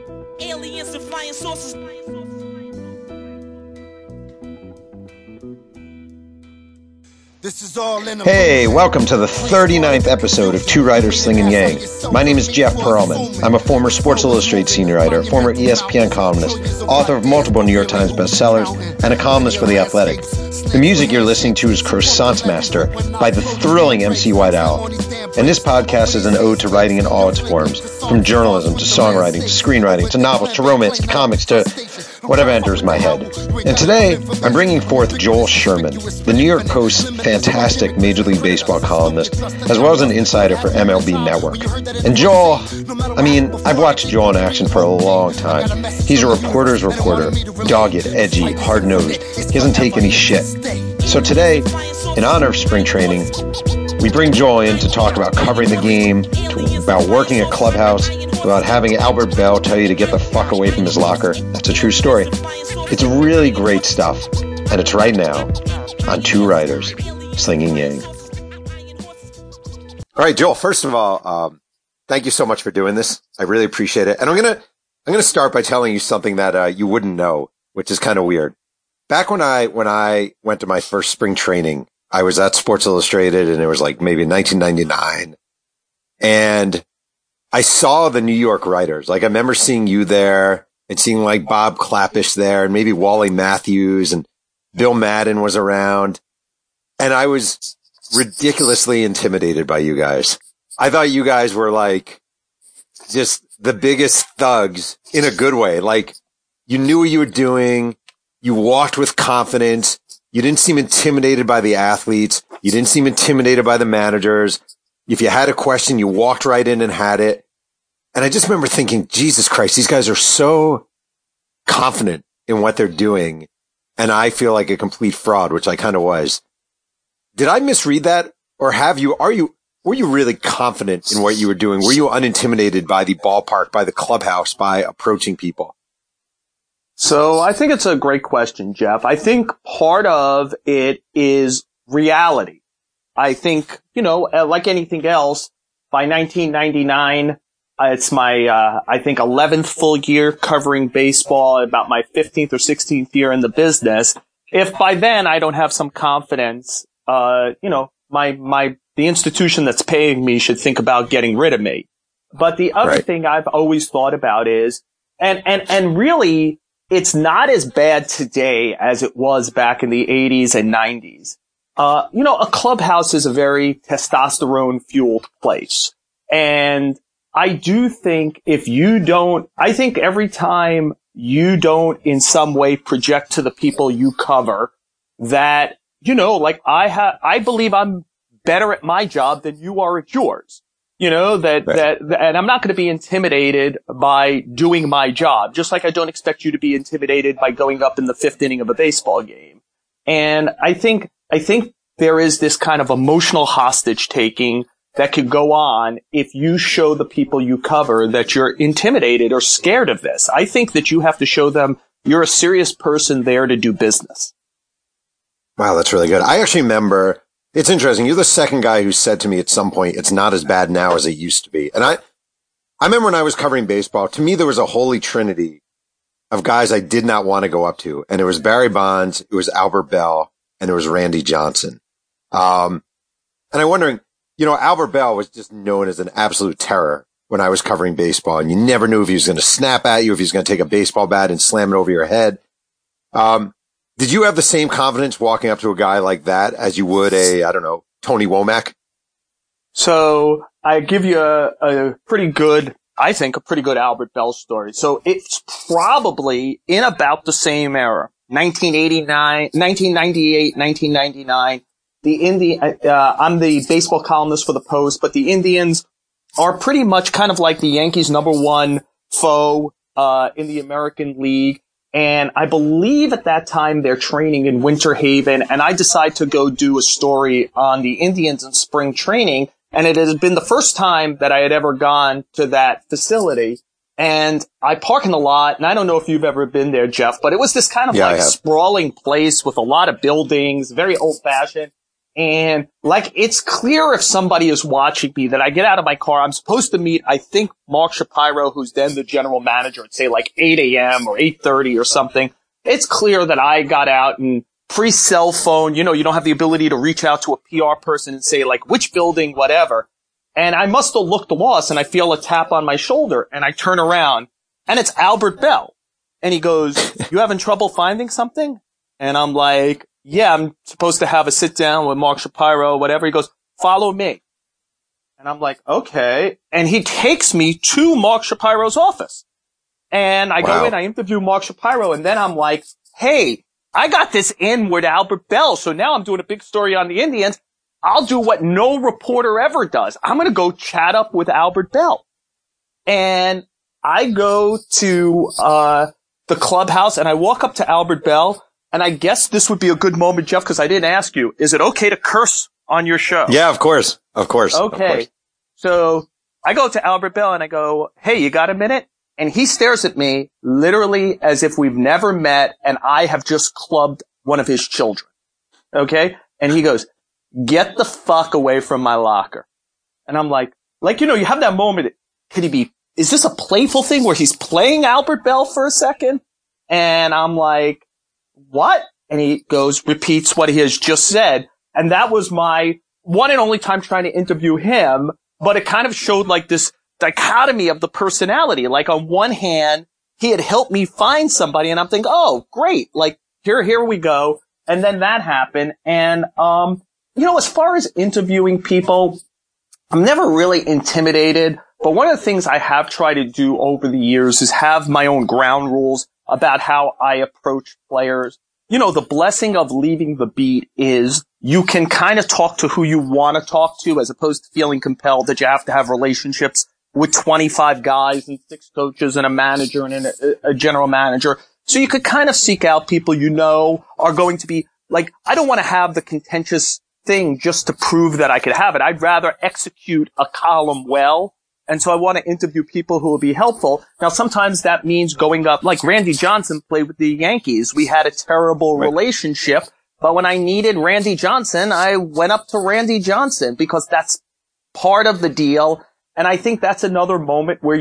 Aliens and flying saucers. Hey, welcome to the 39th episode of Two Writers Slinging Yang. My name is Jeff Pearlman. I'm a former Sports Illustrated senior writer, former ESPN columnist, author of multiple New York Times bestsellers, and a columnist for The Athletic. The music you're listening to is Croissant's Master by the thrilling MC White Owl. And this podcast is an ode to writing in all its forms, from journalism to songwriting to screenwriting to novels to romance to comics to whatever enters my head. And today, I'm bringing forth Joel Sherman, the New York Post's fantastic Major League Baseball columnist, as well as an insider for MLB Network. And Joel, I've watched Joel in action for a long time. He's a reporter's reporter, dogged, edgy, hard-nosed. He doesn't take any shit. So today, in honor of spring training, we bring Joel in to talk about covering the game, about working at Clubhouse, about having Albert Bell tell you to get the fuck away from his locker. That's a true story. It's really great stuff, and it's right now on Two Writers Slinging Yang. All right, Joel, first of all, thank you so much for doing this. I really appreciate it. And I'm gonna start by telling you something that you wouldn't know, which is kind of weird. Back when I went to my first spring training, I was at Sports Illustrated, and it was like maybe 1999. And I saw the New York writers. Like, I remember seeing you there and seeing like Bob Clappish there and maybe Wally Matthews, and Bill Madden was around. And I was ridiculously intimidated by you guys. I thought you guys were like just the biggest thugs in a good way. Like, you knew what you were doing. You walked with confidence. You didn't seem intimidated by the athletes. You didn't seem intimidated by the managers. If you had a question, you walked right in and had it. And I just remember thinking, Jesus Christ, these guys are so confident in what they're doing. And I feel like a complete fraud, which I kind of was. Did I misread that? Or were you really confident in what you were doing? Were you unintimidated by the ballpark, by the clubhouse, by approaching people? So I think it's a great question, Jeff. I think part of it is reality. I think, like anything else, by 1999, it's my, I think 11th full year covering baseball, about my 15th or 16th year in the business. If by then I don't have some confidence, the institution that's paying me should think about getting rid of me. But the other thing I've always thought about is, and really, it's not as bad today as it was back in the 80s and 90s. A clubhouse is a very testosterone-fueled place. And I do think I think every time you don't in some way project to the people you cover that, I believe I'm better at my job than you are at yours. And I'm not going to be intimidated by doing my job, just like I don't expect you to be intimidated by going up in the fifth inning of a baseball game. And I think there is this kind of emotional hostage taking that could go on if you show the people you cover that you're intimidated or scared of this. I think that you have to show them you're a serious person there to do business. Wow, that's really good. I actually remember. It's interesting. You're the second guy who said to me at some point, it's not as bad now as it used to be. And I remember when I was covering baseball, to me, there was a holy trinity of guys I did not want to go up to. And it was Barry Bonds, it was Albert Bell, and it was Randy Johnson. And I'm wondering, Albert Bell was just known as an absolute terror when I was covering baseball. And you never knew if he was going to snap at you, if he was going to take a baseball bat and slam it over your head. Did you have the same confidence walking up to a guy like that as you would Tony Womack? So I give you a pretty good Albert Bell story. So it's probably in about the same era, 1998, 1999. I'm the baseball columnist for the Post, but the Indians are pretty much kind of like the Yankees' number one foe, in the American League. And I believe at that time they're training in Winter Haven, and I decide to go do a story on the Indians in spring training. And it has been the first time that I had ever gone to that facility. And I park in the lot, and I don't know if you've ever been there, Jeff, but it was this kind of sprawling place with a lot of buildings, very old fashioned. And like, it's clear if somebody is watching me that I get out of my car. I'm supposed to meet, I think, Mark Shapiro, who's then the general manager, at say like 8 a.m. or 8:30 or something. It's clear that I got out and pre-cell phone, you don't have the ability to reach out to a PR person and say like, which building, whatever. And I must have looked lost and I feel a tap on my shoulder and I turn around and it's Albert Belle. And he goes, you having trouble finding something? And I'm like, yeah, I'm supposed to have a sit down with Mark Shapiro, whatever. He goes, follow me. And I'm like, okay. And he takes me to Mark Shapiro's office. And I go in, I interview Mark Shapiro, and then I'm like, hey, I got this in with Albert Belle. So now I'm doing a big story on the Indians. I'll do what no reporter ever does. I'm going to go chat up with Albert Belle. And I go to the clubhouse and I walk up to Albert Belle. And I guess this would be a good moment, Jeff, because I didn't ask you. Is it okay to curse on your show? Yeah, of course. Of course. Okay. Of course. So I go to Albert Belle and I go, hey, you got a minute? And he stares at me literally as if we've never met and I have just clubbed one of his children. Okay. And he goes, get the fuck away from my locker. And I'm like, you have that moment. Is this a playful thing where he's playing Albert Belle for a second? And I'm like, what? And he repeats what he has just said. And that was my one and only time trying to interview him. But it kind of showed like this dichotomy of the personality. Like on one hand, he had helped me find somebody and I'm thinking, oh, great. Like here we go. And then that happened. And, as far as interviewing people, I'm never really intimidated. But one of the things I have tried to do over the years is have my own ground rules about how I approach players. The blessing of leaving the beat is you can kind of talk to who you want to talk to as opposed to feeling compelled that you have to have relationships with 25 guys and 6 coaches and a manager and a general manager. So you could kind of seek out people are going to be like, I don't want to have the contentious thing just to prove that I could have it. I'd rather execute a column well. And so I want to interview people who will be helpful. Now, sometimes that means going up, like Randy Johnson played with the Yankees. We had a terrible relationship, but when I needed Randy Johnson, I went up to Randy Johnson because that's part of the deal. And I think that's another moment where,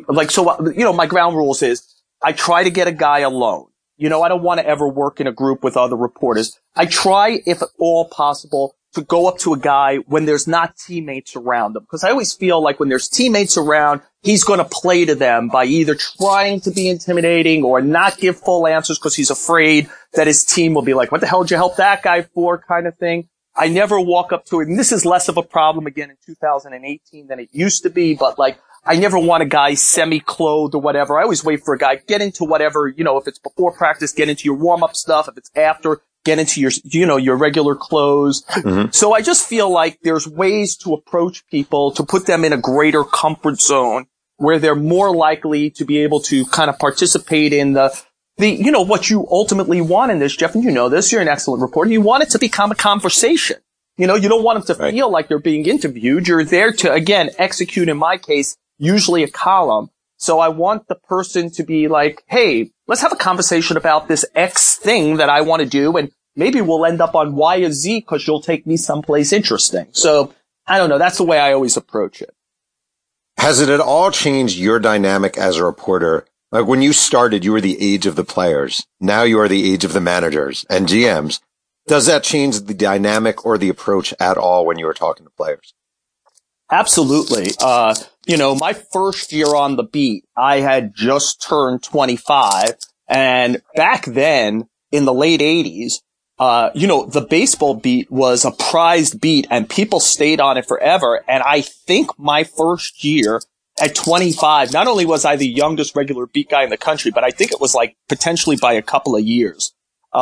my ground rules is I try to get a guy alone. I don't want to ever work in a group with other reporters. I try, if at all possible, to go up to a guy when there's not teammates around him. Because I always feel like when there's teammates around, he's going to play to them by either trying to be intimidating or not give full answers because he's afraid that his team will be like, what the hell did you help that guy for, kind of thing. I never walk up to him. And this is less of a problem again in 2018 than it used to be, but like, I never want a guy semi-clothed or whatever. I always wait for a guy, get into whatever, if it's before practice, get into your warm-up stuff. If it's after, get into your regular clothes. Mm-hmm. So I just feel like there's ways to approach people to put them in a greater comfort zone where they're more likely to be able to kind of participate in the what you ultimately want in this, Jeff, and this, you're an excellent reporter. You want it to become a conversation. You don't want them to feel like they're being interviewed. You're there to, again, execute, in my case, usually a column. So I want the person to be like, hey, let's have a conversation about this X thing that I want to do, and maybe we'll end up on Y or Z because you'll take me someplace interesting. So I don't know. That's the way I always approach it. Has it at all changed your dynamic as a reporter? Like when you started, you were the age of the players. Now you are the age of the managers and GMs. Does that change the dynamic or the approach at all when you were talking to players? Absolutely. My first year on the beat, I had just turned 25. And back then, in the late 80s, the baseball beat was a prized beat and people stayed on it forever. And I think my first year at 25, not only was I the youngest regular beat guy in the country, but I think it was like potentially by a couple of years,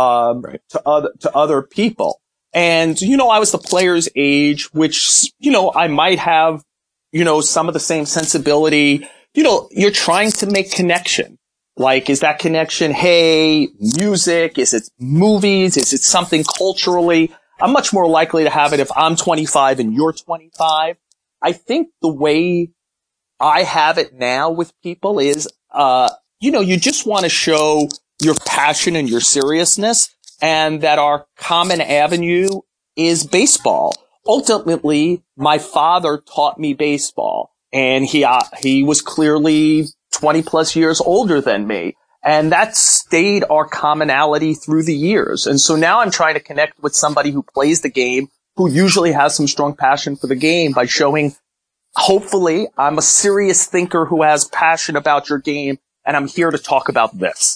to other people. And, I was the player's age, which, I might have, some of the same sensibility. You're trying to make connection. Like, is that connection, hey, music? Is it movies? Is it something culturally? I'm much more likely to have it if I'm 25 and you're 25. I think the way I have it now with people is, you just want to show your passion and your seriousness, and that our common avenue is baseball. Ultimately, my father taught me baseball, and he was clearly 20 plus years older than me. And that stayed our commonality through the years. And so now I'm trying to connect with somebody who plays the game, who usually has some strong passion for the game, by showing, hopefully, I'm a serious thinker who has passion about your game, and I'm here to talk about this.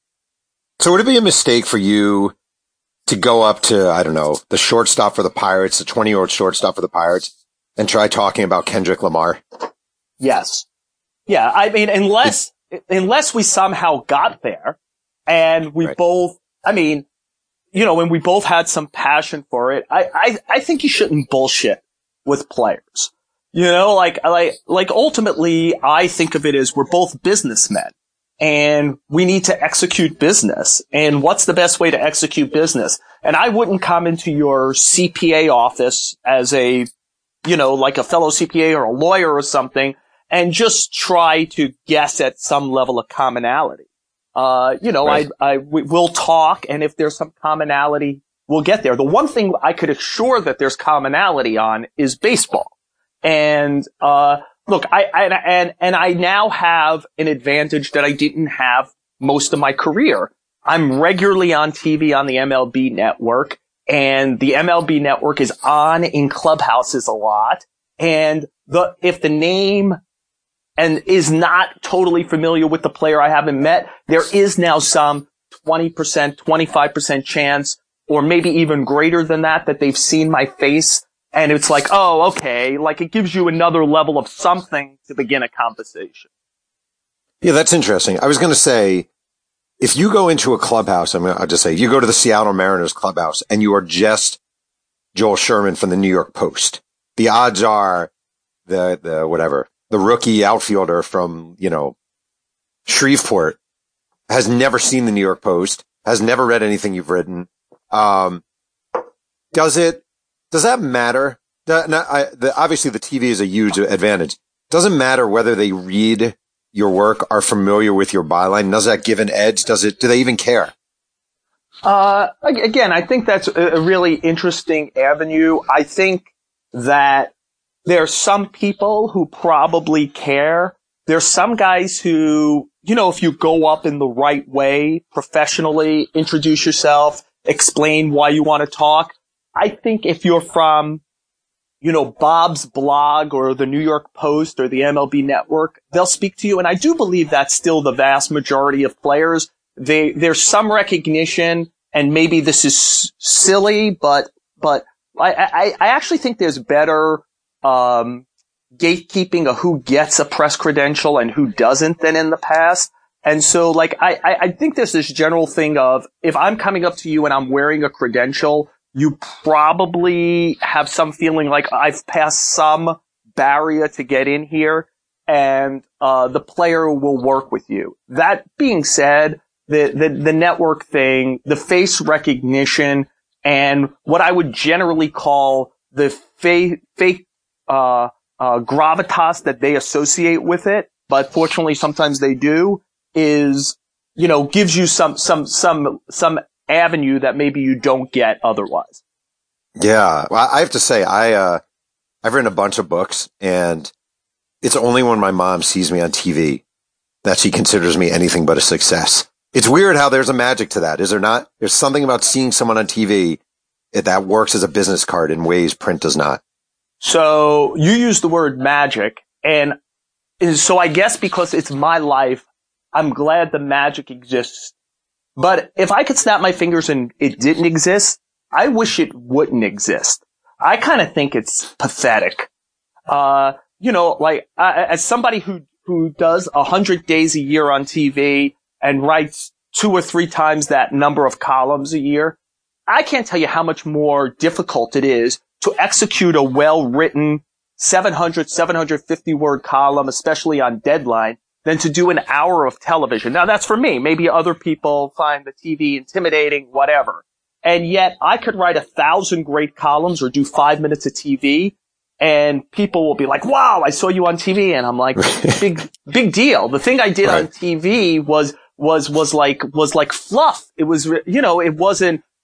So would it be a mistake for you to go up to, I don't know, the shortstop for the Pirates, the 20-year-old shortstop for the Pirates, and try talking about Kendrick Lamar? Yes. Yeah, I mean, unless we somehow got there and we both, I mean, when we both had some passion for it, I think you shouldn't bullshit with players. Like ultimately, I think of it as we're both businessmen and we need to execute business. And what's the best way to execute business? And I wouldn't come into your CPA office as like a fellow CPA or a lawyer or something and just try to guess at some level of commonality. Right. We'll talk, and if there's some commonality, we'll get there. The one thing I could assure that there's commonality on is baseball. And, look, I now have an advantage that I didn't have most of my career. I'm regularly on TV on the MLB network, and the MLB network is on in clubhouses a lot. And if the name and is not totally familiar with the player I haven't met, there is now some 20%, 25% chance, or maybe even greater than that they've seen my face. And it's like, oh, okay, like it gives you another level of something to begin a conversation. Yeah, that's interesting. I was going to say, if you go into a clubhouse, I'll just say, you go to the Seattle Mariners clubhouse and you are just Joel Sherman from the New York Post, the odds are the rookie outfielder from, Shreveport has never seen the New York Post, has never read anything you've written. Does that matter? Obviously the TV is a huge advantage. Doesn't matter whether they read your work, are familiar with your byline. Does that give an edge? Do they even care? Again, I think that's a really interesting avenue. I think that there's some people who probably care. There's some guys who, if you go up in the right way, professionally, introduce yourself, explain why you want to talk. I think if you're from, Bob's blog or the New York Post or the MLB network, they'll speak to you. And I do believe that's still the vast majority of players. There's some recognition, and maybe this is silly, but I actually think there's better gatekeeping of who gets a press credential and who doesn't than in the past. And so, I think there's this general thing of, if I'm coming up to you and I'm wearing a credential, you probably have some feeling like I've passed some barrier to get in here, and the player will work with you. That being said, the network thing, the face recognition, and what I would generally call the fake gravitas that they associate with it, but fortunately sometimes they do, is, gives you some avenue that maybe you don't get otherwise. Yeah. Well, I have to say, I've written a bunch of books, and it's only when my mom sees me on TV that she considers me anything but a success. It's weird how there's a magic to that, is there not? There's something about seeing someone on TV that works as a business card in ways print does not. So you use the word magic, and so I guess because it's my life, I'm glad the magic exists. But if I could snap my fingers and it didn't exist, I wish it wouldn't exist. I kind of think it's pathetic. As somebody who does 100 days a year on TV and writes 2 or 3 times that number of columns a year, I can't tell you how much more difficult it is to execute a well-written 700, 750 word column, especially on deadline, than to do an hour of television. Now, that's for me. Maybe other people find the TV intimidating, whatever. And yet I could write 1,000 great columns or do 5 minutes of TV, and people will be like, wow, I saw you on TV. And I'm like, big deal. The thing I did on TV was like fluff. It was, it wasn't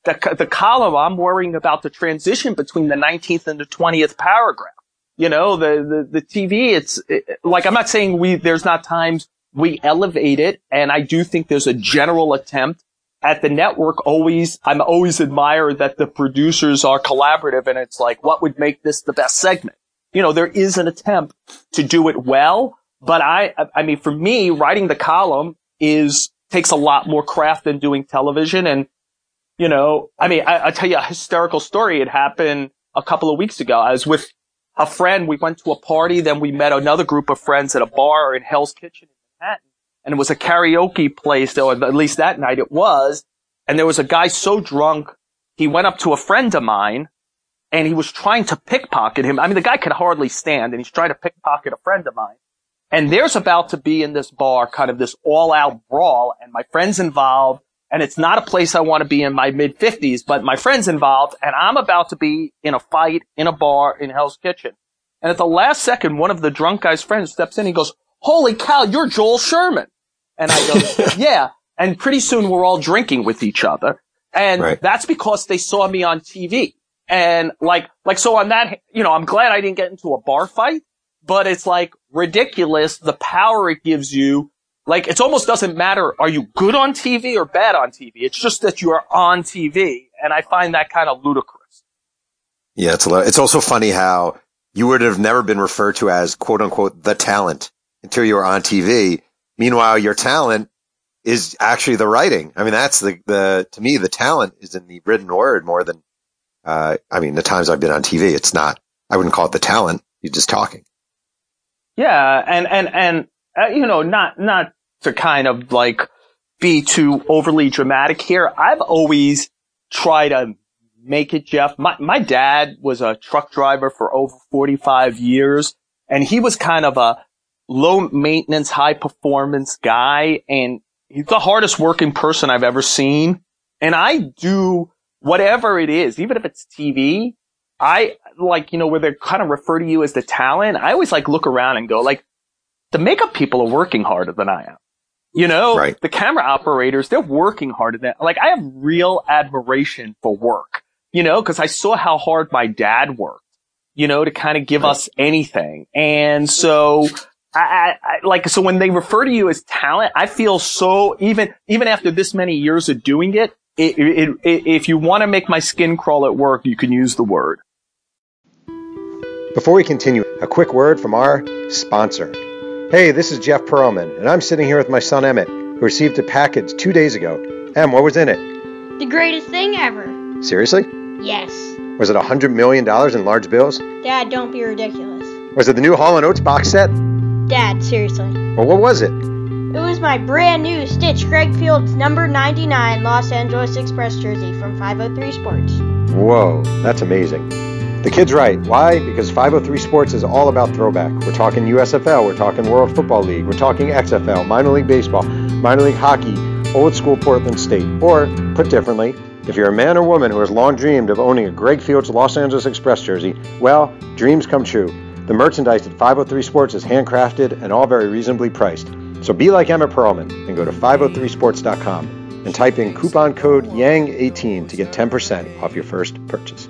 the column, I'm worrying about the transition between the 19th and the 20th paragraph. You know, the TV, like, I'm not saying there's not times we elevate it. And I do think there's a general attempt at the network. I'm always admire that the producers are collaborative, and it's like, what would make this the best segment? You know, there is an attempt to do it well, but I mean, for me, writing the column takes a lot more craft than doing television. And, you know, I mean, I'll tell you a hysterical story. It happened a couple of weeks ago. I was with a friend. We went to a party. Then we met another group of friends at a bar in Hell's Kitchen in Manhattan. And it was a karaoke place, or at least that night it was. And there was a guy so drunk, he went up to a friend of mine and he was trying to pickpocket him. I mean, the guy could hardly stand, and he's trying to pickpocket a friend of mine. And there's about to be in this bar kind of this all-out brawl, and my friend's involved, and it's not a place I want to be in my mid-50s, but my friend's involved, and I'm about to be in a fight in a bar in Hell's Kitchen. And at the last second, one of the drunk guy's friends steps in, he goes, "Holy cow, you're Joel Sherman." And I go, "Yeah." And pretty soon we're all drinking with each other. And That's because they saw me on TV. And so on that, you know, I'm glad I didn't get into a bar fight, but it's like ridiculous the power it gives you. Like, it almost doesn't matter, are you good on TV or bad on TV? It's just that you are on TV. And I find that kind of ludicrous. Yeah, it's also funny how you would have never been referred to as, quote unquote, the talent until you were on TV. Meanwhile, your talent is actually the writing. I mean, that's to me, the talent is in the written word more than, I mean, the times I've been on TV, it's not, I wouldn't call it the talent. You're just talking. Yeah. And, you know, not to kind of like be too overly dramatic here. I've always tried to make it, Jeff. My dad was a truck driver for over 45 years, and he was kind of a low maintenance, high performance guy. And he's the hardest working person I've ever seen. And I do whatever it is, even if it's TV, I like, you know, where they kind of refer to you as the talent. I always like look around and go like, the makeup people are working harder than I am. You know, The camera operators, they're working harder than, like, I have real admiration for work, you know, cause I saw how hard my dad worked, you know, to kind of give us anything. And so I so when they refer to you as talent, I feel so, even after this many years of doing it, if you want to make my skin crawl at work, you can use the word. Before we continue, a quick word from our sponsor. Hey, this is Jeff Perlman, and I'm sitting here with my son Emmett, who received a package 2 days ago. Em, what was in it? The greatest thing ever. Seriously? Yes. Was it $100 million in large bills? Dad, don't be ridiculous. Was it the new Hall & Oates box set? Dad, seriously. Well, what was it? It was my brand new Stitch Craig Fields number 99 Los Angeles Express jersey from 503 Sports. Whoa, that's amazing. The kid's right. Why? Because 503 Sports is all about throwback. We're talking USFL, we're talking World Football League, we're talking XFL, minor league baseball, minor league hockey, old school Portland State. Or, put differently, if you're a man or woman who has long dreamed of owning a Greg Fields Los Angeles Express jersey, well, dreams come true. The merchandise at 503 Sports is handcrafted and all very reasonably priced. So be like Emmett Perlman and go to 503sports.com and type in coupon code YANG18 to get 10% off your first purchase.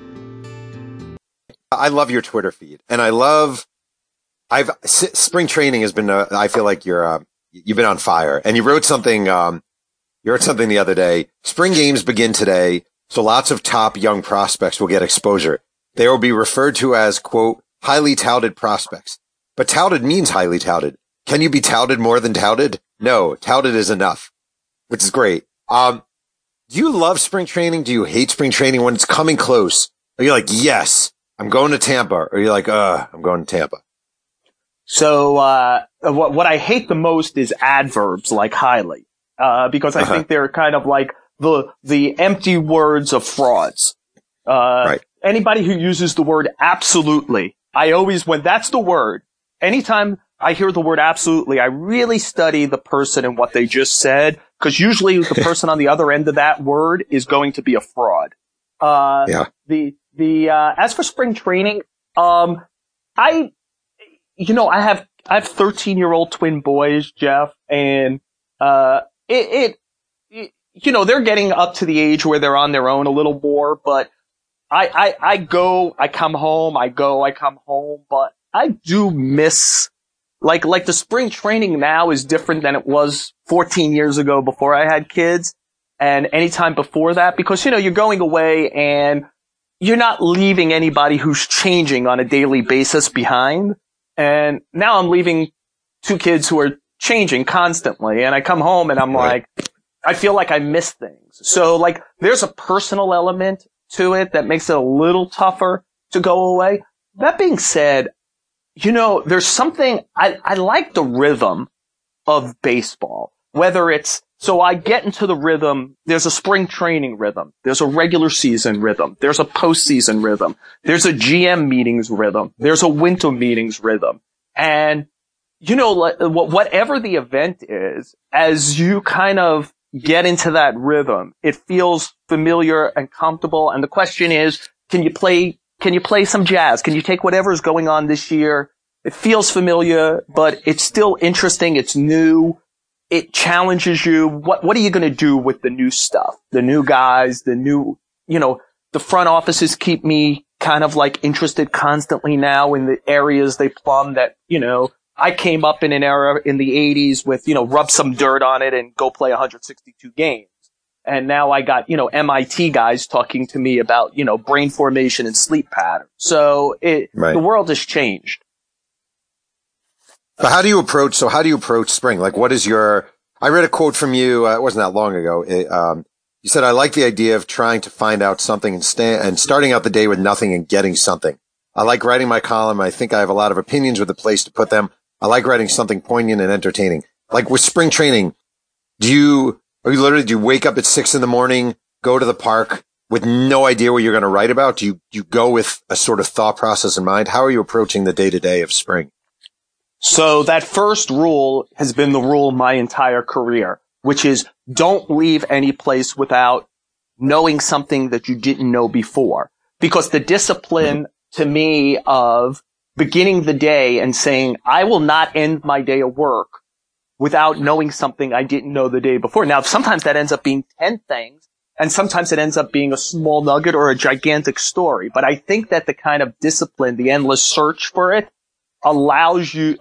I love your Twitter feed, and spring training has been, I feel like you've been on fire, and you wrote something the other day. Spring games begin today, so lots of top young prospects will get exposure. They will be referred to as, quote, highly touted prospects. But touted means highly touted. Can you be touted more than touted? No, touted is enough, which is great. Do you love spring training? Do you hate spring training when it's coming close? Are you like, yes, I'm going to Tampa? Or are you like, I'm going to Tampa? So, what I hate the most is adverbs like highly, because I think they're kind of like the empty words of frauds. Anybody who uses the word absolutely, when that's the word, anytime I hear the word absolutely, I really study the person and what they just said, because usually the person on the other end of that word is going to be a fraud. As for spring training, I have 13-year-old twin boys, Jeff, and, they're getting up to the age where they're on their own a little more, but I go, I come home, I go, I come home, but I do miss, like the spring training now is different than it was 14 years ago before I had kids and any time before that, because, you're going away and you're not leaving anybody who's changing on a daily basis behind. And now I'm leaving two kids who are changing constantly. And I come home and I'm like, I feel like I miss things. So like there's a personal element to it that makes it a little tougher to go away. That being said, there's something, I like the rhythm of baseball, whether it's, so I get into the rhythm, there's a spring training rhythm, there's a regular season rhythm, there's a postseason rhythm, there's a GM meetings rhythm, there's a winter meetings rhythm. And, whatever the event is, as you kind of get into that rhythm, it feels familiar and comfortable. And the question is, can you play some jazz? Can you take whatever's going on this year? It feels familiar, but it's still interesting. It's new. It challenges you. What are you going to do with the new stuff? The new guys, the new, the front offices keep me kind of like interested constantly now in the areas they plumb that, I came up in an era in the 80s with, rub some dirt on it and go play 162 games. And now I got, MIT guys talking to me about, brain formation and sleep patterns. So the world has changed. But how do you approach spring? Like, I read a quote from you, it wasn't that long ago. You said, I like the idea of trying to find out something and starting out the day with nothing and getting something. I like writing my column. I think I have a lot of opinions with the place to put them. I like writing something poignant and entertaining. Like with spring training, do you wake up at 6 a.m, go to the park with no idea what you're going to write about? Do you go with a sort of thought process in mind? How are you approaching the day to day of spring? So that first rule has been the rule my entire career, which is don't leave any place without knowing something that you didn't know before. Because the discipline to me of beginning the day and saying, I will not end my day of work without knowing something I didn't know the day before. Now, sometimes that ends up being 10 things, and sometimes it ends up being a small nugget or a gigantic story. But I think that the kind of discipline, the endless search for it, allows you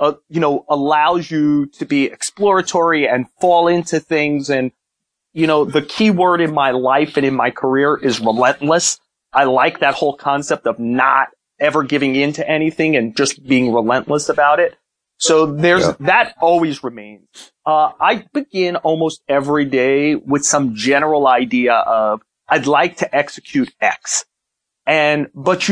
to be exploratory and fall into things. And, the key word in my life and in my career is relentless. I like that whole concept of not ever giving in to anything and just being relentless about it. So that always remains. I begin almost every day with some general idea of I'd like to execute X. But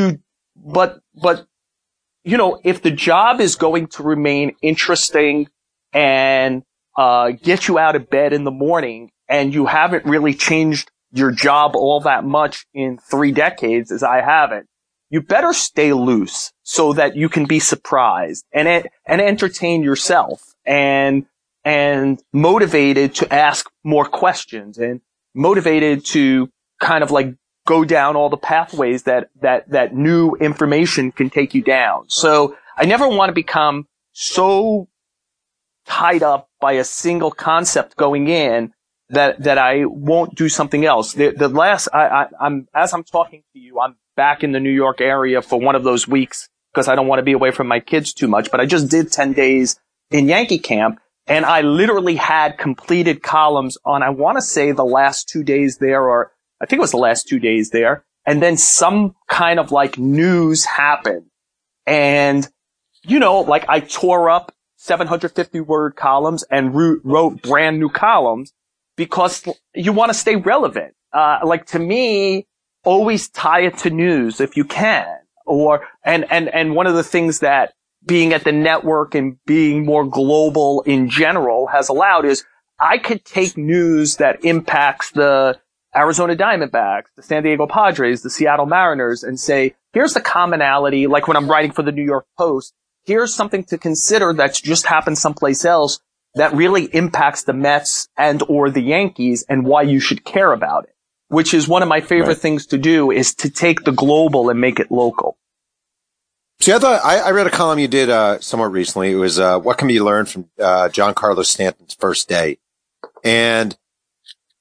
if the job is going to remain interesting and get you out of bed in the morning and you haven't really changed your job all that much in 3 decades, as I haven't, you better stay loose so that you can be surprised and entertain yourself and motivated to ask more questions and motivated to kind of like go down all the pathways that new information can take you down. So I never want to become so tied up by a single concept going in that I won't do something else. As I'm talking to you, I'm back in the New York area for one of those weeks because I don't want to be away from my kids too much. But I just did 10 days in Yankee camp, and I literally had completed columns on, I want to say the last 2 days there, or I think it was the last 2 days there. And then some kind of like news happened. And, like I tore up 750 word columns and wrote brand new columns because you want to stay relevant. To me, always tie it to news if you can. And one of the things that being at the network and being more global in general has allowed is I could take news that impacts the Arizona Diamondbacks, the San Diego Padres, the Seattle Mariners, and say, here's the commonality, like when I'm writing for the New York Post, here's something to consider that's just happened someplace else that really impacts the Mets and or the Yankees and why you should care about it. Which is one of my favorite things to do, is to take the global and make it local. See, I read a column you did somewhat recently. It was what can be learned from Giancarlo Stanton's first day, and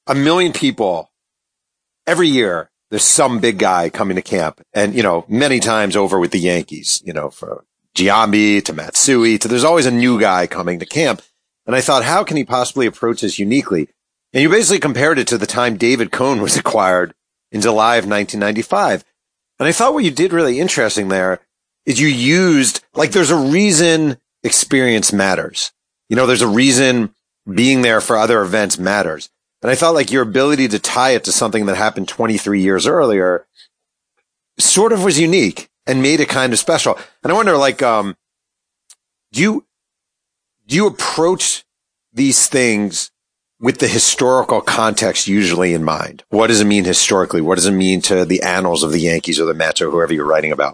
a million people every year. There's some big guy coming to camp, and many times over with the Yankees. From Giambi to Matsui to there's always a new guy coming to camp. And I thought, how can he possibly approach this uniquely? And you basically compared it to the time David Cone was acquired in July of 1995. And I thought what you did really interesting there is you used, there's a reason experience matters. There's a reason being there for other events matters. And I felt your ability to tie it to something that happened 23 years earlier sort of was unique and made it kind of special. And I wonder, do you approach these things with the historical context usually in mind? What does it mean historically? What does it mean to the annals of the Yankees or the Mets or whoever you're writing about?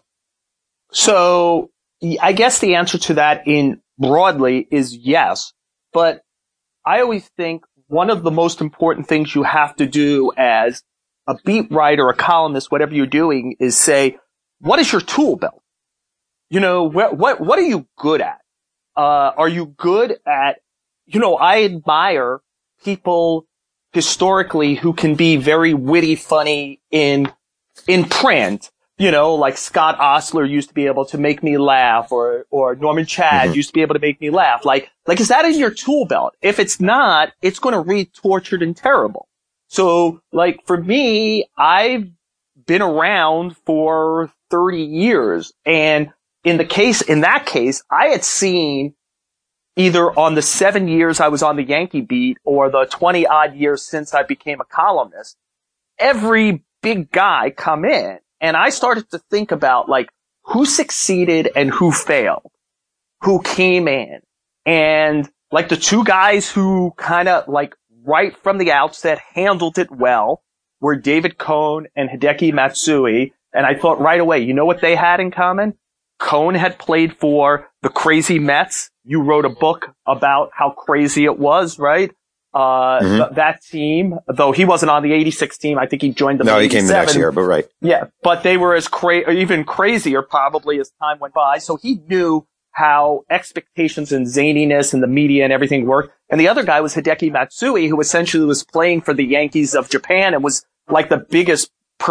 So I guess the answer to that in broadly is yes, but I always think one of the most important things you have to do as a beat writer, a columnist, whatever you're doing, is say, what is your tool belt? What are you good at? Are you good at, I admire people historically who can be very witty, funny in print. Like Scott Ostler used to be able to make me laugh, or Norman Chad used to be able to make me laugh. Is that in your tool belt? If it's not, it's going to read tortured and terrible. So, for me, I've been around for 30 years. And in that case, I had seen either on the 7 years I was on the Yankee beat or the 20 odd years since I became a columnist, every big guy come in. And I started to think about who succeeded and who failed, who came in. And the two guys who kind of right from the outset handled it well were David Cone and Hideki Matsui. And I thought right away, what they had in common? Cone had played for the crazy Mets. You wrote a book about how crazy it was, right? That team, though he wasn't on the 86 team, I think he joined them. No, he came the next year, but right. Yeah, but they were even crazier probably as time went by. So he knew how expectations and zaniness and the media and everything worked. And the other guy was Hideki Matsui, who essentially was playing for the Yankees of Japan and was the biggest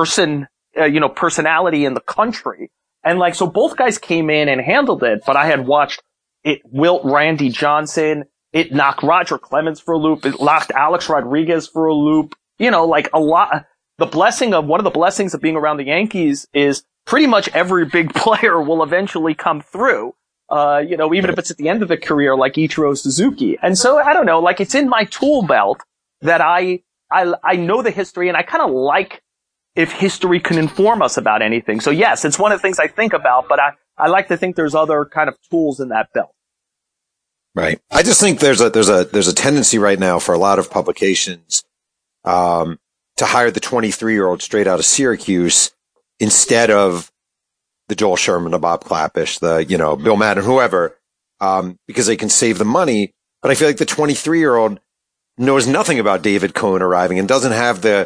personality in the country. And so both guys came in and handled it, but I had watched it wilt Randy Johnson. It knocked Roger Clemens for a loop. It knocked Alex Rodriguez for a loop. A lot. One of the blessings of being around the Yankees is pretty much every big player will eventually come through. Even if it's at the end of the career, like Ichiro Suzuki. And so I don't know, it's in my tool belt that I know the history, and I kind of like if history can inform us about anything. So yes, it's one of the things I think about, but I like to think there's other kind of tools in that belt. Right. I just think there's a tendency right now for a lot of publications, to hire the 23-year-old straight out of Syracuse instead of the Joel Sherman, the Bob Klapisch, the, Bill Madden, whoever, because they can save the money. But I feel like the 23-year-old knows nothing about David Cone arriving and doesn't have the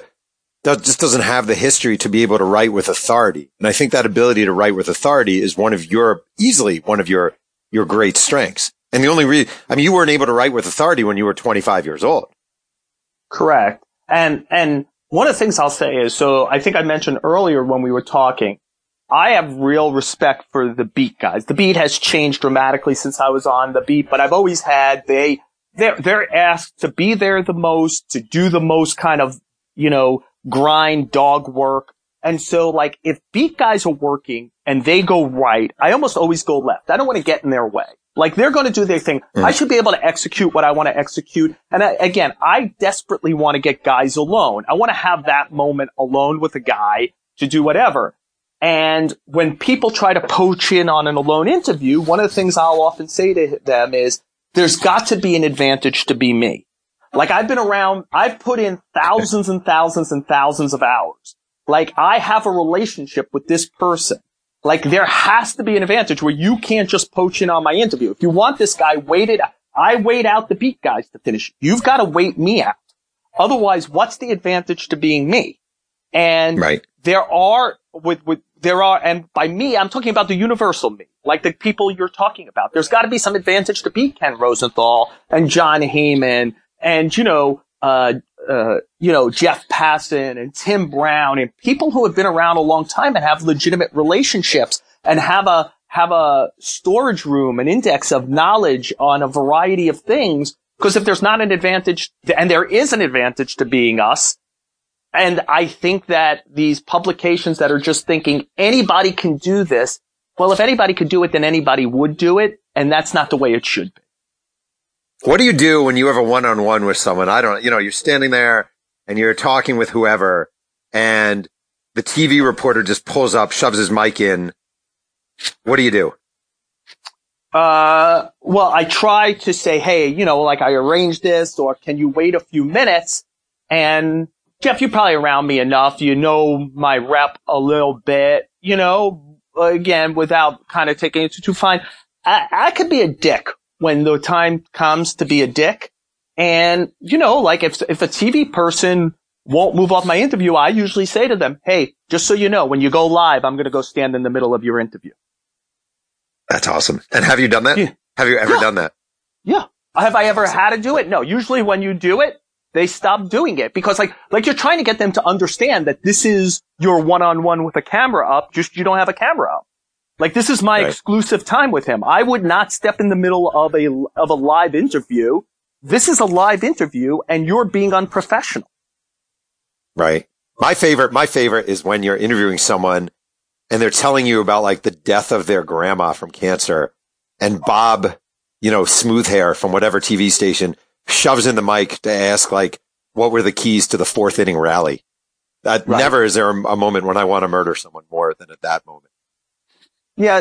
history to be able to write with authority. And I think that ability to write with authority is easily one of your great strengths. And the only reason, you weren't able to write with authority when you were 25 years old. Correct. And one of the things I'll say is, so I think I mentioned earlier when we were talking, I have real respect for the beat guys. The beat has changed dramatically since I was on the beat, but I've always had, they're asked to be there the most, to do the most kind of, grind dog work. And so if beat guys are working and they go right, I almost always go left. I don't want to get in their way. They're going to do their thing. I should be able to execute what I want to execute. And I desperately want to get guys alone. I want to have that moment alone with a guy to do whatever. And when people try to poach in on an alone interview, one of the things I'll often say to them is, there's got to be an advantage to be me. I've been around, I've put in thousands and thousands and thousands of hours. I have a relationship with this person. There has to be an advantage where you can't just poach in on my interview. If you want this guy waited, I wait out the beat guys to finish. You've got to wait me out. Otherwise, what's the advantage to being me? And right. There are, and by me, I'm talking about the universal me, the people you're talking about. There's got to be some advantage to beat Ken Rosenthal and John Heyman and, Jeff Passan and Tim Brown and people who have been around a long time and have legitimate relationships and have a storage room, an index of knowledge on a variety of things. Because if there's not an advantage, and there is an advantage to being us, and I think that these publications that are just thinking anybody can do this, well, if anybody could do it, then anybody would do it, and that's not the way it should be. What do you do when you have a one-on-one with someone? You're standing there and you're talking with whoever, and the TV reporter just pulls up, shoves his mic in. What do you do? Well, I try to say, hey, I arranged this, or can you wait a few minutes? And Jeff, you're probably around me enough. You know my rep a little bit, again, without kind of taking it too fine. I could be a dick when the time comes to be a dick. And, if a TV person won't move off my interview, I usually say to them, hey, just so you know, when you go live, I'm going to go stand in the middle of your interview. That's awesome. And have you done that? Yeah. Have you ever done that? Yeah. Have I ever had to do it? No. Usually when you do it, they stop doing it because like you're trying to get them to understand that this is your one-on-one with a camera up, just you don't have a camera up. Like this is my exclusive time with him. I would not step in the middle of a live interview. This is a live interview and you're being unprofessional. Right. My favorite is when you're interviewing someone and they're telling you about like the death of their grandma from cancer, and Bob, smooth hair from whatever TV station shoves in the mic to ask like, what were the keys to the 4th inning rally? Never is there a moment when I want to murder someone more than at that moment. Yeah.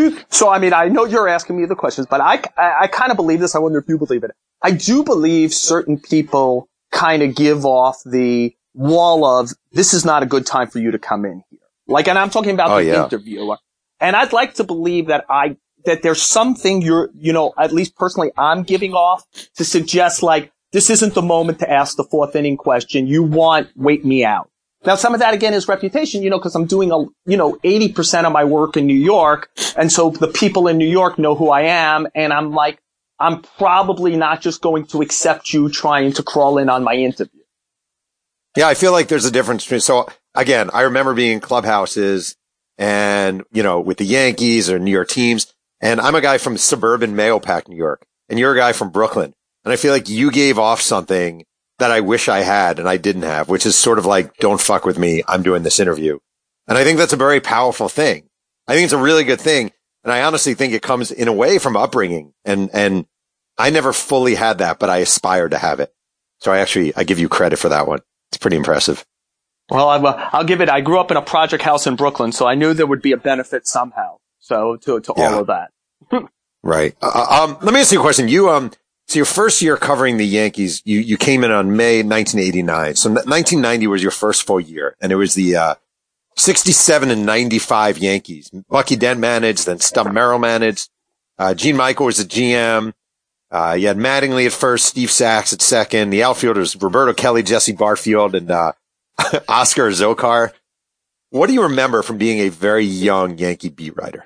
I know you're asking me the questions, but I kind of believe this. I wonder if you believe it. I do believe certain people kind of give off the wall of, this is not a good time for you to come in here. And I'm talking about the interviewer. And I'd like to believe that there's something at least personally I'm giving off to suggest like, this isn't the moment to ask the 4th inning question. Wait me out. Now, some of that again is reputation, because I'm doing 80% of my work in New York. And so the people in New York know who I am. And I'm like, I'm probably not just going to accept you trying to crawl in on my interview. Yeah, I feel like there's a difference between, so again, I remember being in clubhouses and, with the Yankees or New York teams, and I'm a guy from suburban Mahopac, New York, and you're a guy from Brooklyn. And I feel like you gave off something that I wish I had and I didn't have, which is sort of like, don't fuck with me. I'm doing this interview. And I think that's a very powerful thing. I think it's a really good thing. And I honestly think it comes in a way from upbringing. And I never fully had that, but I aspired to have it. So I give you credit for that one. It's pretty impressive. Well, I'll give it. I grew up in a project house in Brooklyn, so I knew there would be a benefit somehow. So to all of that. Right. Let me ask you a question. So your first year covering the Yankees, you came in on May 1989. So 1990 was your first full year, and it was the 67 and 95 Yankees. Bucky Dent managed, then Stump Merrill managed. Gene Michael was the GM. You had Mattingly at first, Steve Sachs at second. The outfielders, Roberto Kelly, Jesse Barfield, and Oscar Zokar. What do you remember from being a very young Yankee beat writer?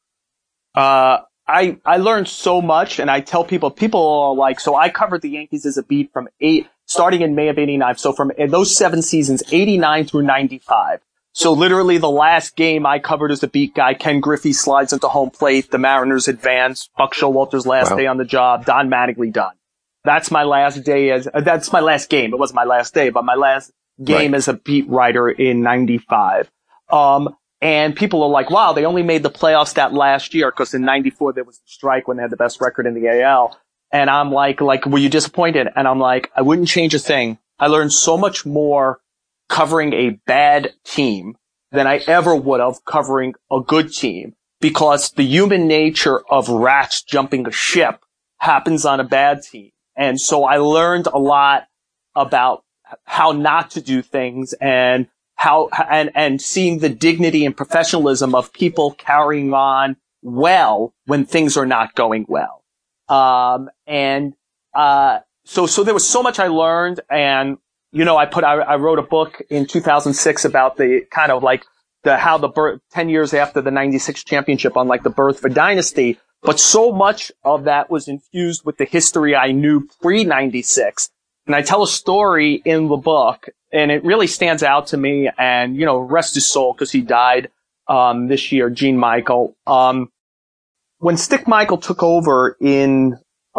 I learned so much, and I tell people are like, so I covered the Yankees as a beat starting in May of 89. So from those 7 seasons, 89 through 95. So literally the last game I covered as a beat guy, Ken Griffey slides into home plate. The Mariners advance. Buck Showalter's last day on the job. Don Mattingly done. That's my last day that's my last game. It wasn't my last day, but my last game as a beat writer in 95. And people are like, wow, they only made the playoffs that last year because in 94 there was the strike when they had the best record in the AL. And I'm like, were you disappointed? And I'm like, I wouldn't change a thing. I learned so much more covering a bad team than I ever would have covering a good team, because the human nature of rats jumping a ship happens on a bad team. And so I learned a lot about how not to do things and and seeing the dignity and professionalism of people carrying on well when things are not going well. So there was so much I learned, and I wrote a book in 2006 about the kind of like how the birth 10 years after the 96 championship on like the birth of a dynasty. But so much of that was infused with the history I knew pre-96 And I tell a story in the book, and it really stands out to me. And, rest his soul, because he died this year, Gene Michael. When Stick Michael took over in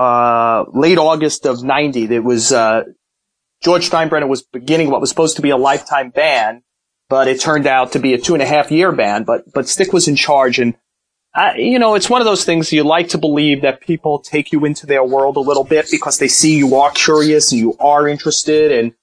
late August of 90, it was George Steinbrenner was beginning what was supposed to be a lifetime ban, but it turned out to be a 2.5-year ban. But Stick was in charge, and it's one of those things you like to believe that people take you into their world a little bit because they see you are curious and you are interested. And,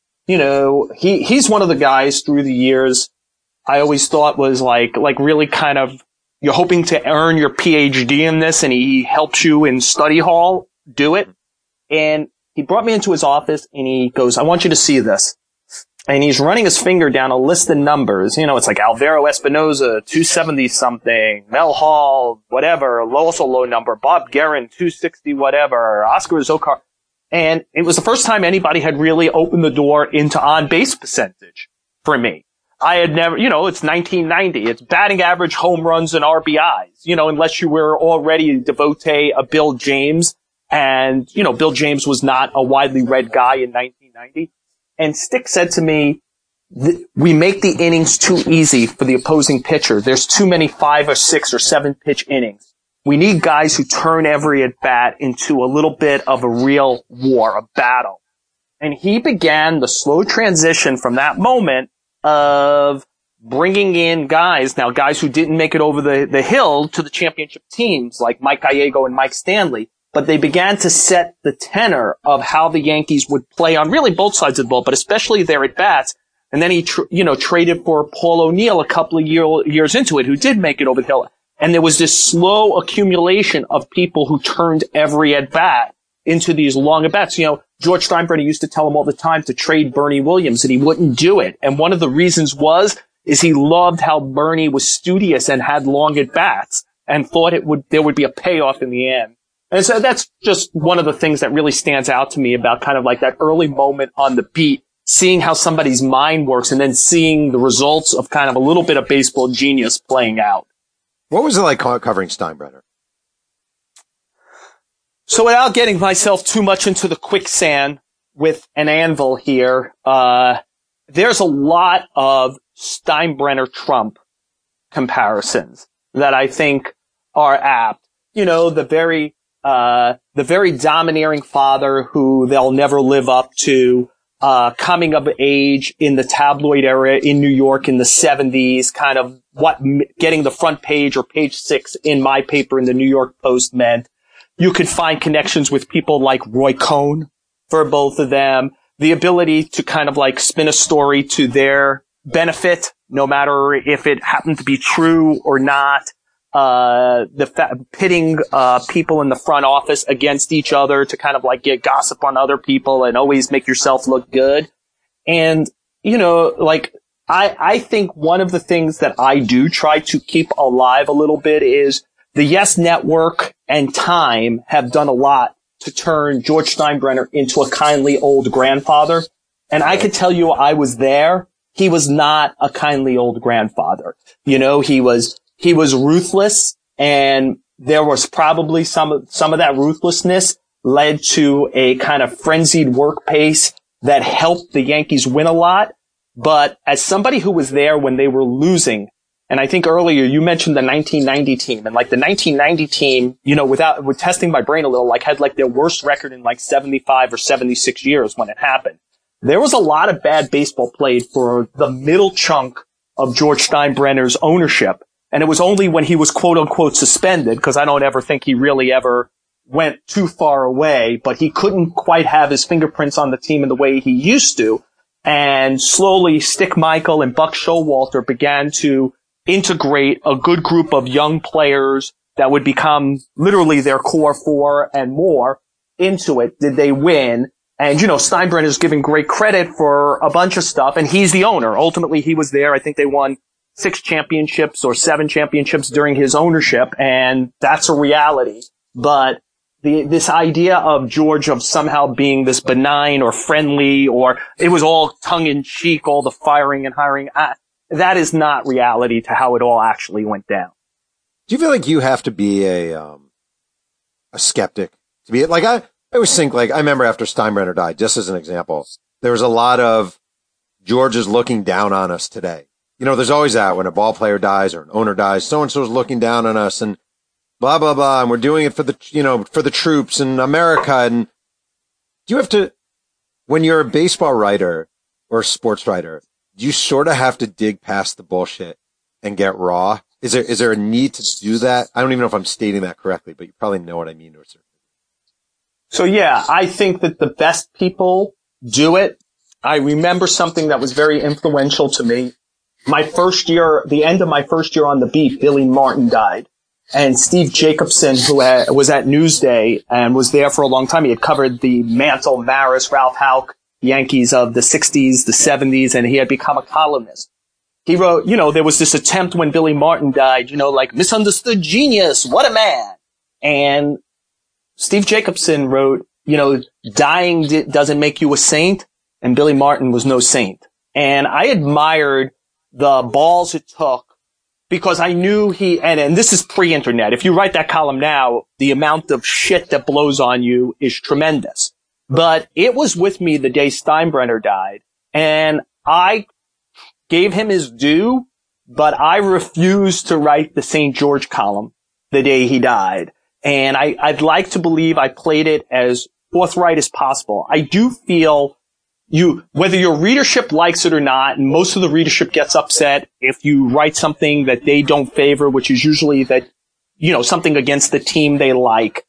he's one of the guys through the years I always thought was like really kind of, you're hoping to earn your PhD in this, and he helps you in study hall do it. And he brought me into his office and he goes, I want you to see this. And he's running his finger down a list of numbers. It's like Alvaro Espinoza, 270 something, Mel Hall, whatever, also low number, Bob Guerin, 260 whatever, Oscar Zokar. And it was the first time anybody had really opened the door into on-base percentage for me. I had never, it's 1990. It's batting average, home runs, and RBIs, unless you were already a devotee of Bill James. And, Bill James was not a widely read guy in 1990. And Stick said to me, we make the innings too easy for the opposing pitcher. There's too many 5 or 6 or 7 pitch innings. We need guys who turn every at bat into a little bit of a real war, a battle. And he began the slow transition from that moment of bringing in guys who didn't make it over the hill to the championship teams like Mike Gallego and Mike Stanley. But they began to set the tenor of how the Yankees would play on really both sides of the ball, but especially their at-bats. And then he, traded for Paul O'Neill a couple of years into it, who did make it over the hill. And there was this slow accumulation of people who turned every at-bat into these long at-bats. George Steinbrenner used to tell him all the time to trade Bernie Williams, and he wouldn't do it. And one of the reasons is he loved how Bernie was studious and had long at-bats and thought there would be a payoff in the end. And so that's just one of the things that really stands out to me about kind of like that early moment on the beat, seeing how somebody's mind works and then seeing the results of kind of a little bit of baseball genius playing out. What was it like covering Steinbrenner? So without getting myself too much into the quicksand with an anvil here, there's a lot of Steinbrenner-Trump comparisons that I think are apt. The very domineering father who they'll never live up to, coming of age in the tabloid era in New York in the 70s, kind of what getting the front page or page 6 in my paper in the New York Post meant. You could find connections with people like Roy Cohn for both of them. The ability to kind of like spin a story to their benefit, no matter if it happened to be true or not. Pitting people in the front office against each other to kind of like get gossip on other people and always make yourself look good. And, I think one of the things that I do try to keep alive a little bit is the Yes Network and Time have done a lot to turn George Steinbrenner into a kindly old grandfather. And I could tell you I was there. He was not a kindly old grandfather. He was ruthless, and there was probably some of that ruthlessness led to a kind of frenzied work pace that helped the Yankees win a lot. But as somebody who was there when they were losing, and I think earlier you mentioned the 1990 team, and like the 1990 team, with testing my brain a little, like had like their worst record in like 75 or 76 years when it happened. There was a lot of bad baseball played for the middle chunk of George Steinbrenner's ownership. And it was only when he was quote unquote suspended, because I don't ever think he really ever went too far away, but he couldn't quite have his fingerprints on the team in the way he used to. And slowly Stick Michael and Buck Showalter began to integrate a good group of young players that would become literally their core 4 and more into it. Did they win? And, Steinbrenner's giving great credit for a bunch of stuff, and he's the owner. Ultimately, he was there. I think they won 6 championships or 7 championships during his ownership, and that's a reality. But this idea of George of somehow being this benign or friendly, or it was all tongue-in-cheek, all the firing and hiring, that is not reality to how it all actually went down. Do you feel like you have to be a skeptic to be like I always think, like, I remember after Steinbrenner died, just as an example, there was a lot of George is looking down on us today. You know, there's always that when a ball player dies or an owner dies, so-and-so is looking down on us and blah, blah, blah. And we're doing it for the, you know, for the troops and America. And do you have to, when you're a baseball writer or a sports writer, you sort of have to dig past the bullshit and get raw? Is there a need to do that? I don't even know if I'm stating that correctly, but you probably know what I mean to a certain degree. So yeah, I think that the best people do it. I remember something that was very influential to me. My first year, the end of my first year on the beat, Billy Martin died. And Steve Jacobson, who was at Newsday and was there for a long time, he had covered the Mantle, Maris, Ralph Houck Yankees of the 60s, the 70s, and he had become a columnist. He wrote, you know, there was this attempt when Billy Martin died, you know, like misunderstood genius, what a man. And Steve Jacobson wrote, you know, dying doesn't make you a saint, and Billy Martin was no saint. And I admired the balls it took because I knew and this is pre-internet. If you write that column now, the amount of shit that blows on you is tremendous. But it was with me the day Steinbrenner died, and I gave him his due, but I refused to write the St. George column the day he died. And I'd like to believe I played it as forthright as possible. I do feel whether your readership likes it or not, and most of the readership gets upset if you write something that they don't favor, which is usually that, you know, something against the team they like.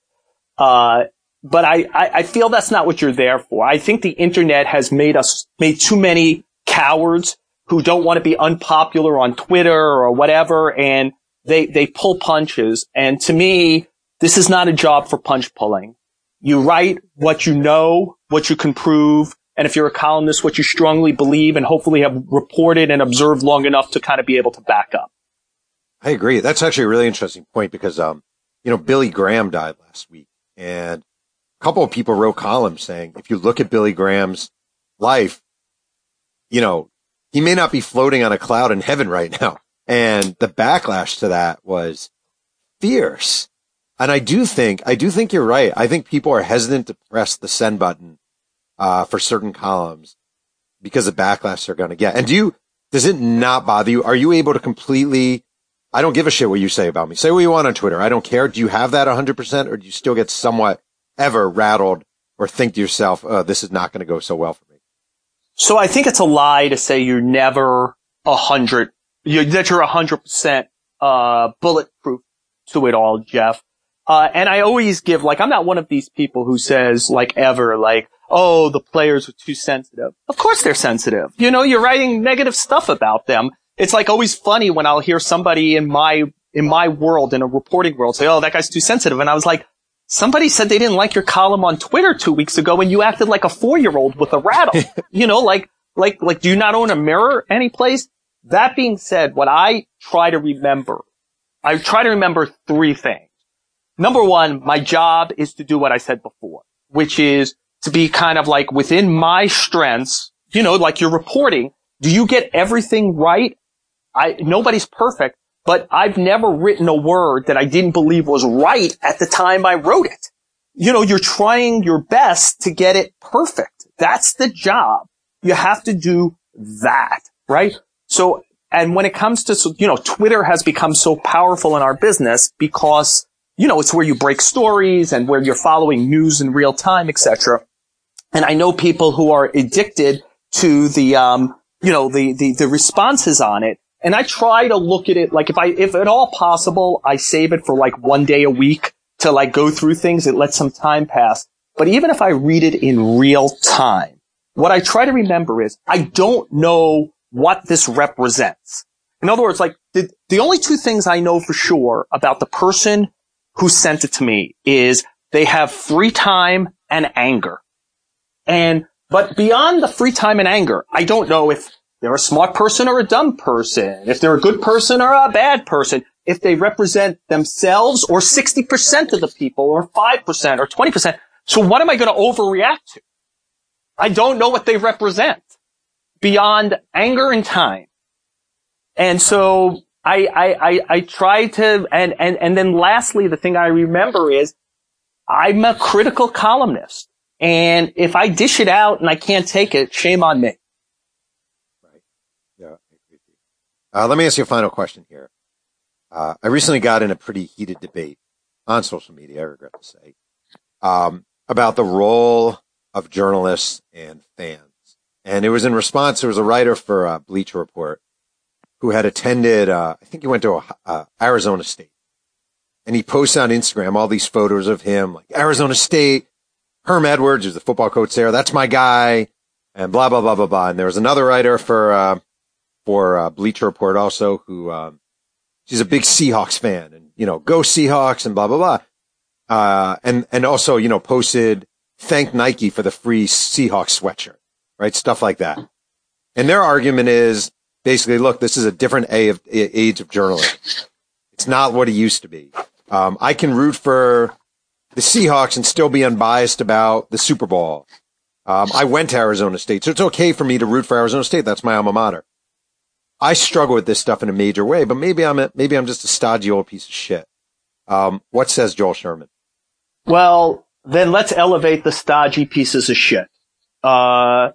But I feel that's not what you're there for. I think the internet has made too many cowards who don't want to be unpopular on Twitter or whatever, and they pull punches. And to me, this is not a job for punch pulling. You write what you know, what you can prove, and if you're a columnist, what you strongly believe and hopefully have reported and observed long enough to kind of be able to back up. I agree. That's actually a really interesting point because, you know, Billy Graham died last week, and a couple of people wrote columns saying, if you look at Billy Graham's life, you know, he may not be floating on a cloud in heaven right now. And the backlash to that was fierce. And I do think you're right. I think people are hesitant to press the send button, for certain columns because of backlash they're going to get. And does it not bother you? Are you able to completely, I don't give a shit what you say about me. Say what you want on Twitter. I don't care. Do you have that 100%, or do you still get somewhat ever rattled or think to yourself, oh, this is not going to go so well for me? So I think it's a lie to say you're never 100%, that you're 100%, bulletproof to it all, Jeff. And I always give, like, I'm not one of these people who says, like, ever, like, oh, the players are too sensitive. Of course they're sensitive. You know, you're writing negative stuff about them. It's like always funny when I'll hear somebody in my world, in a reporting world, say, oh, that guy's too sensitive. And I was like, somebody said they didn't like your column on Twitter 2 weeks ago and you acted like a 4-year-old with a rattle. You know, like, do you not own a mirror anyplace? That being said, what I try to remember 3 things. Number one, my job is to do what I said before, which is to be kind of like within my strengths, you know, like you're reporting. Do you get everything right? Nobody's perfect, but I've never written a word that I didn't believe was right at the time I wrote it. You know, you're trying your best to get it perfect. That's the job. You have to do that, right? So, and when it comes to, you know, Twitter has become so powerful in our business because, you know, it's where you break stories and where you're following news in real time, etc. And I know people who are addicted to the, you know, the responses on it. And I try to look at it like if at all possible, I save it for like 1 day a week to like go through things. It lets some time pass. But even if I read it in real time, what I try to remember is I don't know what this represents. In other words, like the only 2 things I know for sure about the person who sent it to me is they have free time and anger. But beyond the free time and anger, I don't know if they're a smart person or a dumb person, if they're a good person or a bad person, if they represent themselves or 60% of the people or 5% or 20%. So what am I going to overreact to? I don't know what they represent beyond anger and time. And so I try to, and then lastly, the thing I remember is I'm a critical columnist. And if I dish it out and I can't take it, shame on me. Right. Yeah, I agree with you. Let me ask you a final question here. I recently got in a pretty heated debate on social media, I regret to say, about the role of journalists and fans. And it was in response, there was a writer for Bleacher Report who had attended, I think he went to Arizona State. And he posts on Instagram all these photos of him, like Arizona State, Herm Edwards, who's the football coach there, that's my guy, and blah, blah, blah, blah, blah. And there was another writer for Bleacher Report also who, she's a big Seahawks fan and, go Seahawks and blah, blah, blah. And also, posted thank Nike for the free Seahawks sweatshirt, right? Stuff like that. And their argument is basically, look, this is a different age of journalism. It's not what it used to be. I can root for the Seahawks and still be unbiased about the Super Bowl. I went to Arizona State, so it's okay for me to root for Arizona State. That's my alma mater. I struggle with this stuff in a major way, but maybe I'm just a stodgy old piece of shit. What says Joel Sherman? Well, then let's elevate the stodgy pieces of shit. Look,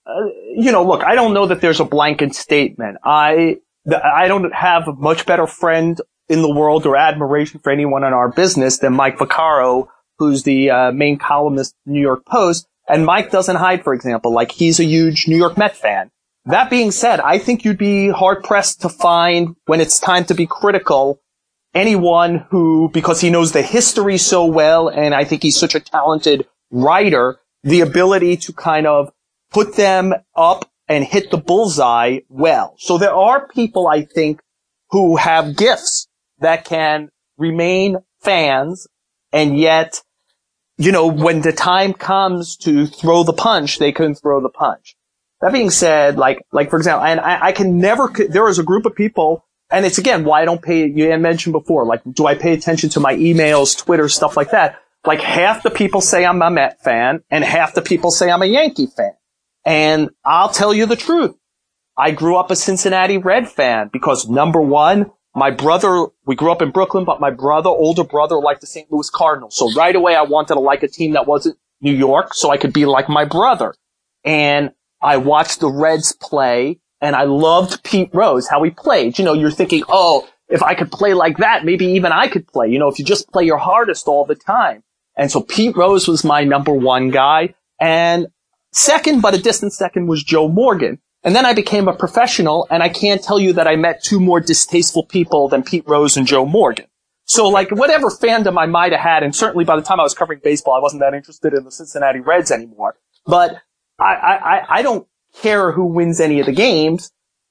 I don't know that there's a blanket statement. I don't have a much better friend in the world or admiration for anyone in our business than Mike Vaccaro, who's the main columnist of the New York Post. And Mike doesn't hide, for example, like he's a huge New York Met fan. That being said, I think you'd be hard-pressed to find, when it's time to be critical, anyone who, because he knows the history so well, and I think he's such a talented writer, the ability to kind of put them up and hit the bullseye well. So there are people, I think, who have gifts that can remain fans, and yet, when the time comes to throw the punch, they can throw the punch. That being said, like for example, and I can never, there is a group of people, and it's again why I don't pay, you mentioned before, like, do I pay attention to my emails, Twitter, stuff like that? Like half the people say I'm a Met fan, and half the people say I'm a Yankee fan. And I'll tell you the truth. I grew up a Cincinnati Red fan because, number one, my brother, we grew up in Brooklyn, but my older brother liked the St. Louis Cardinals. So right away I wanted to like a team that wasn't New York so I could be like my brother. And I watched the Reds play, and I loved Pete Rose, how he played. You're thinking, oh, if I could play like that, maybe even I could play, if you just play your hardest all the time. And so Pete Rose was my number one guy. And second, but a distant second, was Joe Morgan. And then I became a professional, and I can't tell you that I met two more distasteful people than Pete Rose and Joe Morgan. So, like, whatever fandom I might have had, and certainly by the time I was covering baseball, I wasn't that interested in the Cincinnati Reds anymore. But I don't care who wins any of the games,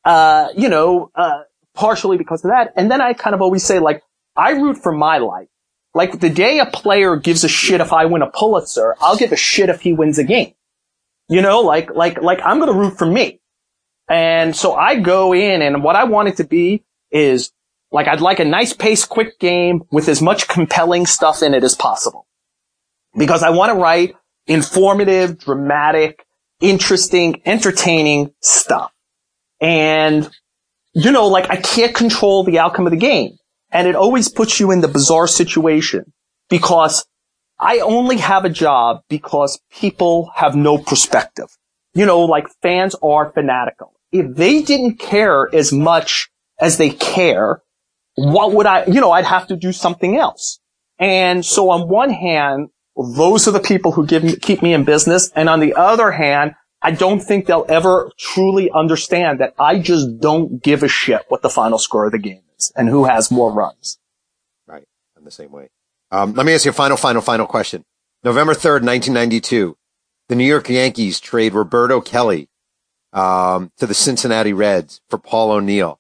partially because of that. And then I kind of always say, like, I root for my life. Like, the day a player gives a shit if I win a Pulitzer, I'll give a shit if he wins a game. I'm going to root for me. And so I go in, and what I want it to be is, like, I'd like a nice paced, quick game with as much compelling stuff in it as possible. Because I want to write informative, dramatic, interesting, entertaining stuff. And, I can't control the outcome of the game. And it always puts you in the bizarre situation because I only have a job because people have no perspective. Fans are fanatical. If they didn't care as much as they care, what would I'd have to do something else. And so on one hand, those are the people who keep me in business. And on the other hand, I don't think they'll ever truly understand that I just don't give a shit what the final score of the game is and who has more runs. Right. I'm the same way. Let me ask you a final question. November 3rd, 1992, the New York Yankees trade Roberto Kelly to the Cincinnati Reds for Paul O'Neill.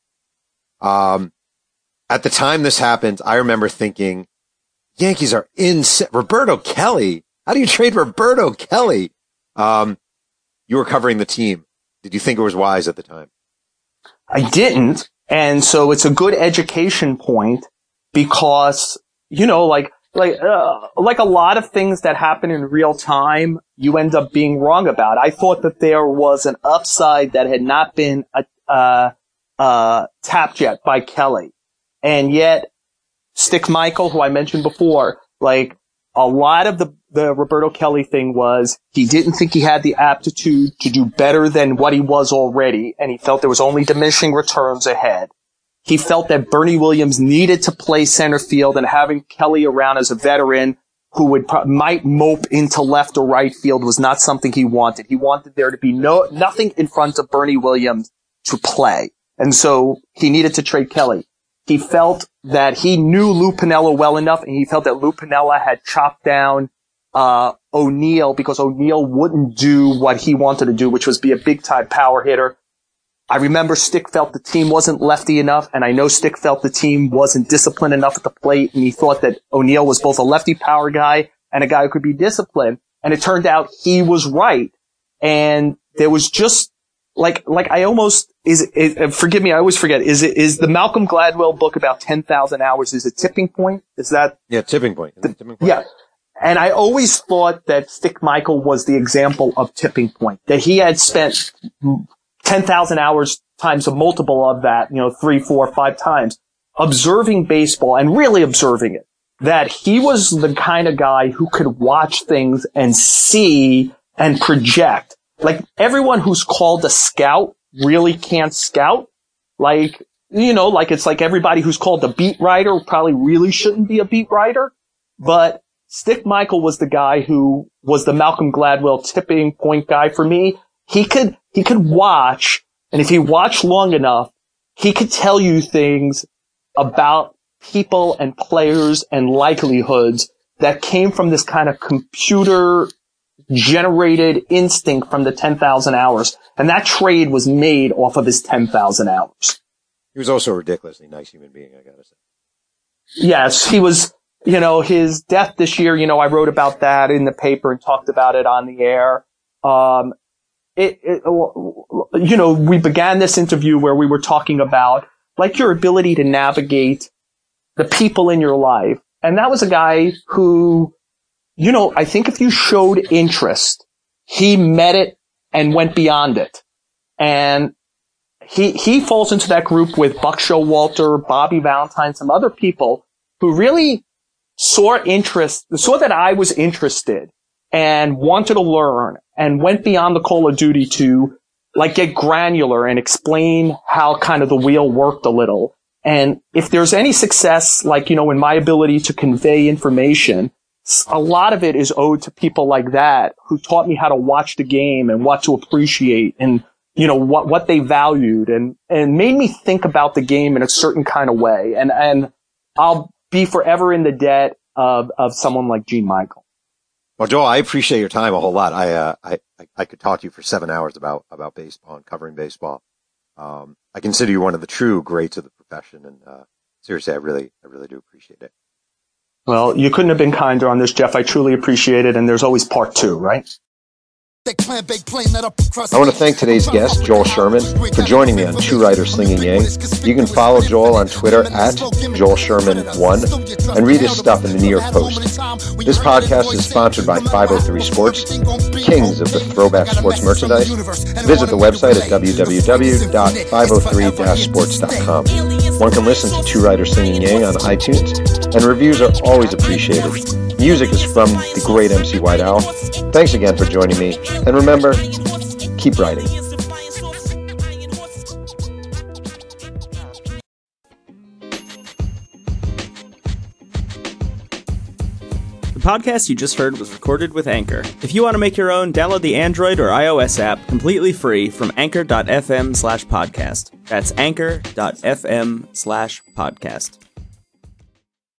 At the time this happened, I remember thinking, Yankees are Roberto Kelly? How do you trade Roberto Kelly? You were covering the team. Did you think it was wise at the time? I didn't. And so it's a good education point because, like a lot of things that happen in real time, you end up being wrong about. I thought that there was an upside that had not been tapped yet by Kelly. And yet, Stick Michael, who I mentioned before, a lot of the Roberto Kelly thing was he didn't think he had the aptitude to do better than what he was already, and he felt there was only diminishing returns ahead. He felt that Bernie Williams needed to play center field, and having Kelly around as a veteran who might mope into left or right field was not something he wanted. He wanted there to be nothing in front of Bernie Williams to play. And so he needed to trade Kelly. He felt that he knew Lou Piniella well enough, and he felt that Lou Piniella had chopped down O'Neill because O'Neill wouldn't do what he wanted to do, which was be a big-time power hitter. I remember Stick felt the team wasn't lefty enough, and I know Stick felt the team wasn't disciplined enough at the plate, and he thought that O'Neill was both a lefty power guy and a guy who could be disciplined. And it turned out he was right. And there was just like I almost forgive me, I always forget. Is the Malcolm Gladwell book about 10,000 hours is a tipping point? Is that? Yeah, tipping point. Tipping point. Yeah. And I always thought that Stick Michael was the example of tipping point, that he had spent 10,000 hours times a multiple of that, 3, 4, 5 times, observing baseball and really observing it, that he was the kind of guy who could watch things and see and project. Like everyone who's called a scout really can't scout. Like it's like everybody who's called a beat writer probably really shouldn't be a beat writer. But Stick Michael was the guy who was the Malcolm Gladwell tipping point guy for me. He could watch, and if he watched long enough, he could tell you things about people and players and likelihoods that came from this kind of computer generated instinct from the 10,000 hours. And that trade was made off of his 10,000 hours. He was also a ridiculously nice human being, I gotta say. Yes, he was, his death this year, I wrote about that in the paper and talked about it on the air. We began this interview where we were talking about like your ability to navigate the people in your life. And that was a guy who, I think if you showed interest, he met it and went beyond it. And he falls into that group with Buck Showalter, Bobby Valentine, some other people who really saw that I was interested and wanted to learn and went beyond the call of duty to like get granular and explain how kind of the wheel worked a little. And if there's any success, like, in my ability to convey information, a lot of it is owed to people like that who taught me how to watch the game and what to appreciate and, what they valued and made me think about the game in a certain kind of way. And I'll be forever in the debt of someone like Gene Michael. Well, Joel, I appreciate your time a whole lot. I could talk to you for 7 hours about baseball and covering baseball. I consider you one of the true greats of the profession, and seriously, I really do appreciate it. Well, you couldn't have been kinder on this, Jeff. I truly appreciate it, and there's always part 2, right? I want to thank today's guest, Joel Sherman, for joining me on Two Writers Slinging Yang. You can follow Joel on Twitter at JoelSherman1 and read his stuff in the New York Post. This podcast is sponsored by 503 Sports, kings of the throwback sports merchandise. Visit the website at www.503-sports.com. One can listen to Two Writers Slinging Yang on iTunes, and reviews are always appreciated. Music is from the great MC White Owl. Thanks again for joining me. And remember, keep writing. The podcast you just heard was recorded with Anchor. If you want to make your own, download the Android or iOS app completely free from anchor.fm/podcast. That's anchor.fm/podcast.